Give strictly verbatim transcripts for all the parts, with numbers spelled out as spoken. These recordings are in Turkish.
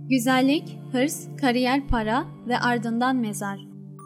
Güzellik, hırs, kariyer, para ve ardından mezar.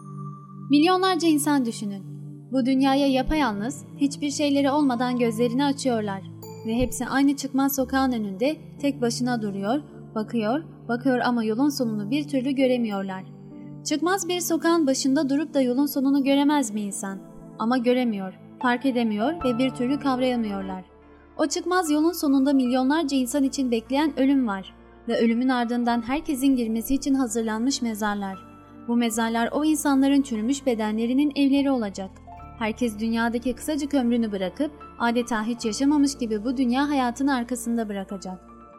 Milyonlarca insan düşünün. Bu dünyaya yapayalnız, hiçbir şeyleri olmadan gözlerini açıyorlar ve hepsi aynı çıkmaz sokağın önünde tek başına duruyor, bakıyor, bakıyor ama yolun sonunu bir türlü göremiyorlar. Çıkmaz bir sokağın başında durup da yolun sonunu göremez mi insan? Ama göremiyor, fark edemiyor ve bir türlü kavrayamıyorlar. O çıkmaz yolun sonunda milyonlarca insan için bekleyen ölüm var ve ölümün ardından herkesin girmesi için hazırlanmış mezarlar. Bu mezarlar o insanların çürümüş bedenlerinin evleri olacak. Herkes dünyadaki kısacık ömrünü bırakıp adeta hiç yaşamamış gibi bu dünya hayatını arkasında bırakacak.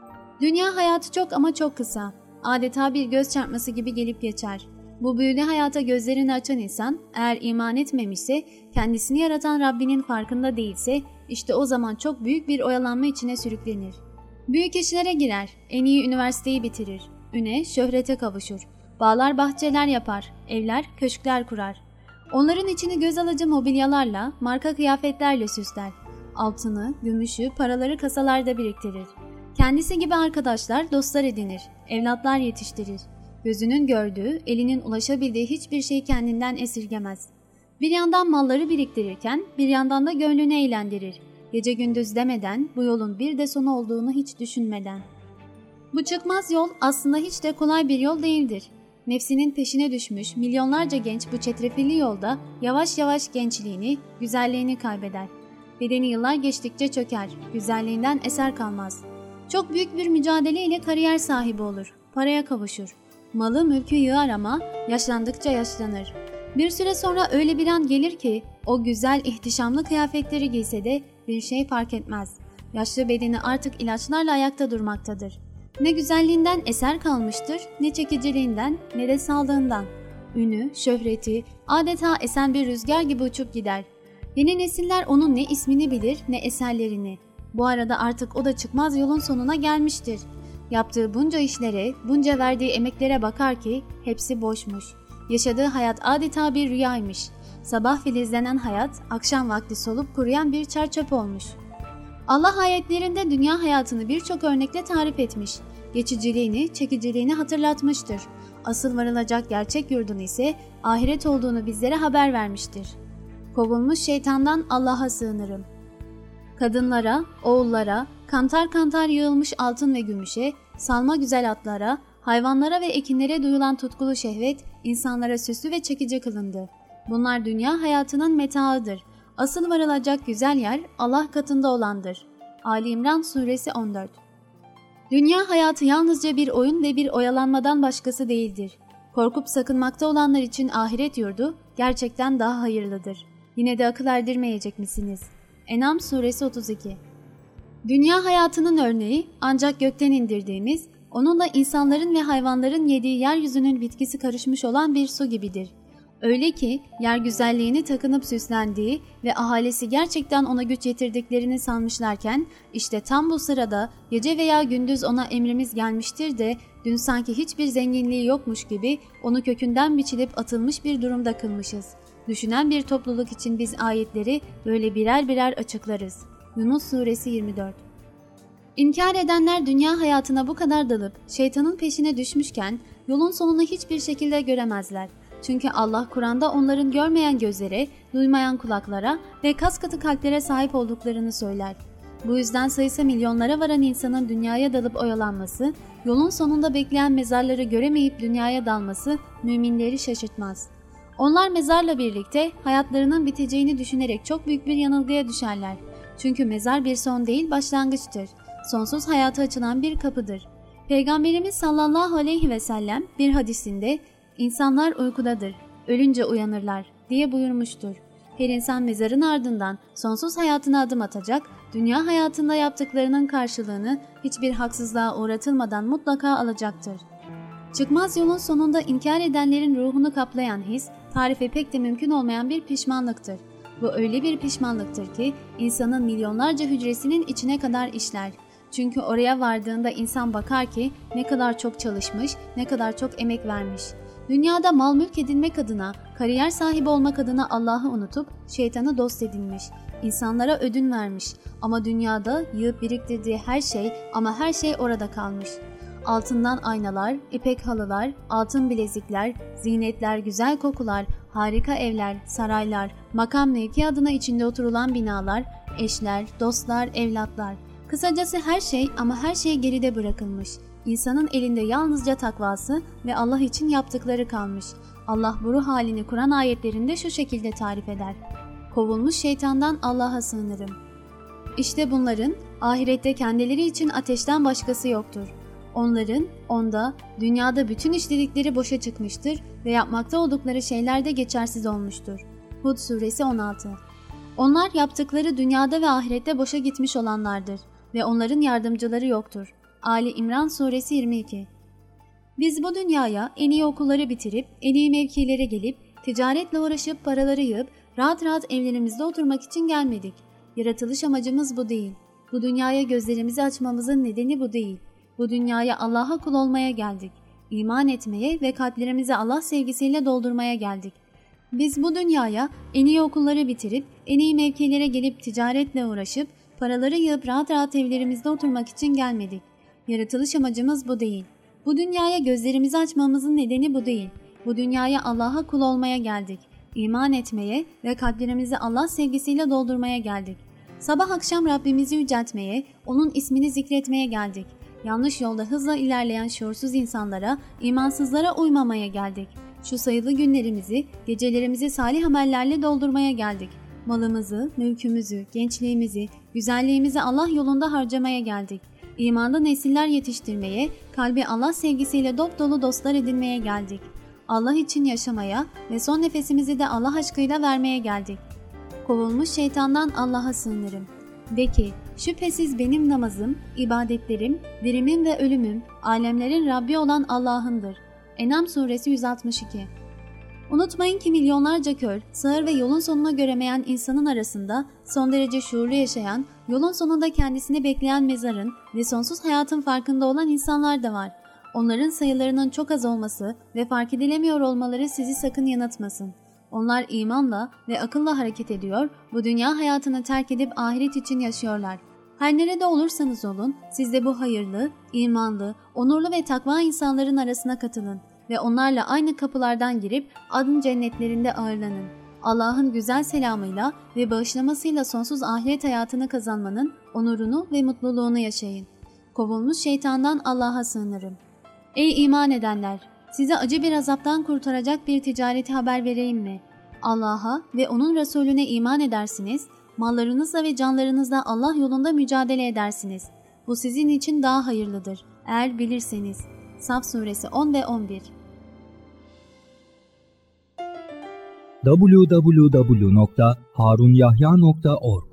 Dünya hayatı çok ama çok kısa. Adeta bir göz çarpması gibi gelip geçer. Bu büyülü hayata gözlerini açan insan eğer iman etmemişse, kendisini yaratan Rabbinin farkında değilse işte o zaman çok büyük bir oyalanma içine sürüklenir. Büyük işlere girer, en iyi üniversiteyi bitirir, üne, şöhrete kavuşur, bağlar bahçeler yapar, evler, köşkler kurar. Onların içini göz alıcı mobilyalarla, marka kıyafetlerle süsler. Altını, gümüşü, paraları kasalarda biriktirir. Kendisi gibi arkadaşlar, dostlar edinir, evlatlar yetiştirir. Gözünün gördüğü, elinin ulaşabildiği hiçbir şeyi kendinden esirgemez. Bir yandan malları biriktirirken, bir yandan da gönlünü eğlendirir. Gece gündüz demeden, bu yolun bir de sonu olduğunu hiç düşünmeden. Bu çıkmaz yol aslında hiç de kolay bir yol değildir. Nefsinin peşine düşmüş milyonlarca genç bu çetrefilli yolda yavaş yavaş gençliğini, güzelliğini kaybeder. Bedeni yıllar geçtikçe çöker, güzelliğinden eser kalmaz. Çok büyük bir mücadeleyle kariyer sahibi olur, paraya kavuşur. Malı mülkü yığar ama yaşlandıkça yaşlanır. Bir süre sonra öyle bir an gelir ki o güzel ihtişamlı kıyafetleri giyse de bir şey fark etmez. Yaşlı bedeni artık ilaçlarla ayakta durmaktadır. Ne güzelliğinden eser kalmıştır, ne çekiciliğinden ne de sağlığından. Ünü, şöhreti adeta esen bir rüzgar gibi uçup gider. Yeni nesiller onun ne ismini bilir ne eserlerini. Bu arada artık o da çıkmaz yolun sonuna gelmiştir. Yaptığı bunca işlere, bunca verdiği emeklere bakar ki hepsi boşmuş. Yaşadığı hayat adeta bir rüyaymış. Sabah filizlenen hayat, akşam vakti solup kuruyan bir çerçöp olmuş. Allah ayetlerinde dünya hayatını birçok örnekle tarif etmiş. Geçiciliğini, çekiciliğini hatırlatmıştır. Asıl varılacak gerçek yurdun ise ahiret olduğunu bizlere haber vermiştir. Kovulmuş şeytandan Allah'a sığınırım. Kadınlara, oğullara, kantar kantar yığılmış altın ve gümüşe, salma güzel atlara, hayvanlara ve ekinlere duyulan tutkulu şehvet, insanlara süslü ve çekici kılındı. Bunlar dünya hayatının metaıdır. Asıl varılacak güzel yer Allah katında olandır. Ali İmran Suresi on dört. Dünya hayatı yalnızca bir oyun ve bir oyalanmadan başkası değildir. Korkup sakınmakta olanlar için ahiret yurdu gerçekten daha hayırlıdır. Yine de akıl erdirmeyecek misiniz? En'am Suresi otuz iki. Dünya hayatının örneği ancak gökten indirdiğimiz, onunla insanların ve hayvanların yediği yeryüzünün bitkisi karışmış olan bir su gibidir. Öyle ki yer güzelliğini takınıp süslendiği ve ahalisi gerçekten ona güç yetirdiklerini sanmışlarken işte tam bu sırada gece veya gündüz ona emrimiz gelmiştir de dün sanki hiçbir zenginliği yokmuş gibi onu kökünden biçilip atılmış bir durumda kılmışız. Düşünen bir topluluk için biz ayetleri böyle birer birer açıklarız. Yunus Suresi yirmi dört. İnkar edenler dünya hayatına bu kadar dalıp şeytanın peşine düşmüşken yolun sonunu hiçbir şekilde göremezler. Çünkü Allah Kur'an'da onların görmeyen gözlere, duymayan kulaklara ve kas katı kalplere sahip olduklarını söyler. Bu yüzden sayısı milyonlara varan insanın dünyaya dalıp oyalanması, yolun sonunda bekleyen mezarları göremeyip dünyaya dalması müminleri şaşırtmaz. Onlar mezarla birlikte hayatlarının biteceğini düşünerek çok büyük bir yanılgıya düşerler. Çünkü mezar bir son değil başlangıçtır. Sonsuz hayata açılan bir kapıdır. Peygamberimiz sallallahu aleyhi ve sellem bir hadisinde "İnsanlar uykudadır, ölünce uyanırlar" diye buyurmuştur. Her insan mezarın ardından sonsuz hayatına adım atacak, dünya hayatında yaptıklarının karşılığını hiçbir haksızlığa uğratılmadan mutlaka alacaktır. Çıkmaz yolun sonunda inkar edenlerin ruhunu kaplayan his, tarifi pek de mümkün olmayan bir pişmanlıktır. Bu öyle bir pişmanlıktır ki insanın milyonlarca hücresinin içine kadar işler. Çünkü oraya vardığında insan bakar ki ne kadar çok çalışmış, ne kadar çok emek vermiş. Dünyada mal mülk edinmek adına, kariyer sahibi olmak adına Allah'ı unutup şeytanı dost edinmiş. İnsanlara ödün vermiş ama dünyada yığıp biriktirdiği her şey ama her şey orada kalmış. Altından aynalar, ipek halılar, altın bilezikler, zinetler, güzel kokular, harika evler, saraylar, makam mevki adına içinde oturulan binalar, eşler, dostlar, evlatlar. Kısacası her şey ama her şey geride bırakılmış. İnsanın elinde yalnızca takvası ve Allah için yaptıkları kalmış. Allah bu ruh halini Kur'an ayetlerinde şu şekilde tarif eder. Kovulmuş şeytandan Allah'a sığınırım. İşte bunların ahirette kendileri için ateşten başkası yoktur. Onların, onda, dünyada bütün işledikleri boşa çıkmıştır ve yapmakta oldukları şeyler de geçersiz olmuştur. Hud suresi on altı. Onlar yaptıkları dünyada ve ahirette boşa gitmiş olanlardır ve onların yardımcıları yoktur. Ali İmran suresi yirmi iki. Biz bu dünyaya en iyi okulları bitirip, en iyi mevkilere gelip, ticaretle uğraşıp paraları yığıp, rahat rahat evlerimizde oturmak için gelmedik. Yaratılış amacımız bu değil. Bu dünyaya gözlerimizi açmamızın nedeni bu değil. Bu dünyaya Allah'a kul olmaya geldik. İman etmeye ve kalplerimizi Allah sevgisiyle doldurmaya geldik. Biz bu dünyaya en iyi okulları bitirip, en iyi mevkilere gelip ticaretle uğraşıp, paraları yığıp rahat rahat evlerimizde oturmak için gelmedik. Yaratılış amacımız bu değil. Bu dünyaya gözlerimizi açmamızın nedeni bu değil. Bu dünyaya Allah'a kul olmaya geldik. İman etmeye ve kalplerimizi Allah sevgisiyle doldurmaya geldik. Sabah akşam Rabbimizi yüceltmeye, onun ismini zikretmeye geldik. Yanlış yolda hızla ilerleyen şuursuz insanlara, imansızlara uymamaya geldik. Şu sayılı günlerimizi, gecelerimizi salih amellerle doldurmaya geldik. Malımızı, mülkümüzü, gençliğimizi, güzelliğimizi Allah yolunda harcamaya geldik. İmanda nesiller yetiştirmeye, kalbi Allah sevgisiyle dop dolu dostlar edinmeye geldik. Allah için yaşamaya ve son nefesimizi de Allah aşkıyla vermeye geldik. Kovulmuş şeytandan Allah'a sığınırım. De ki, şüphesiz benim namazım, ibadetlerim, dirimim ve ölümüm, alemlerin Rabbi olan Allah'ındır. En'am suresi yüz altmış iki. Unutmayın ki milyonlarca kör, sağır ve yolun sonunu göremeyen insanın arasında son derece şuurlu yaşayan, yolun sonunda kendisini bekleyen mezarın ve sonsuz hayatın farkında olan insanlar da var. Onların sayılarının çok az olması ve fark edilemiyor olmaları sizi sakın yanıltmasın. Onlar imanla ve akılla hareket ediyor, bu dünya hayatını terk edip ahiret için yaşıyorlar. Her nerede olursanız olun, siz de bu hayırlı, imanlı, onurlu ve takva insanların arasına katılın ve onlarla aynı kapılardan girip adın cennetlerinde ağırlanın. Allah'ın güzel selamıyla ve bağışlamasıyla sonsuz ahiret hayatını kazanmanın onurunu ve mutluluğunu yaşayın. Kovulmuş şeytandan Allah'a sığınırım. Ey iman edenler! Size acı bir azaptan kurtaracak bir ticareti haber vereyim mi? Allah'a ve onun Resulüne iman edersiniz, mallarınızla ve canlarınızla Allah yolunda mücadele edersiniz. Bu sizin için daha hayırlıdır, eğer bilirseniz. Saf suresi on ve on bir. double-u double-u double-u nokta harunyahya nokta org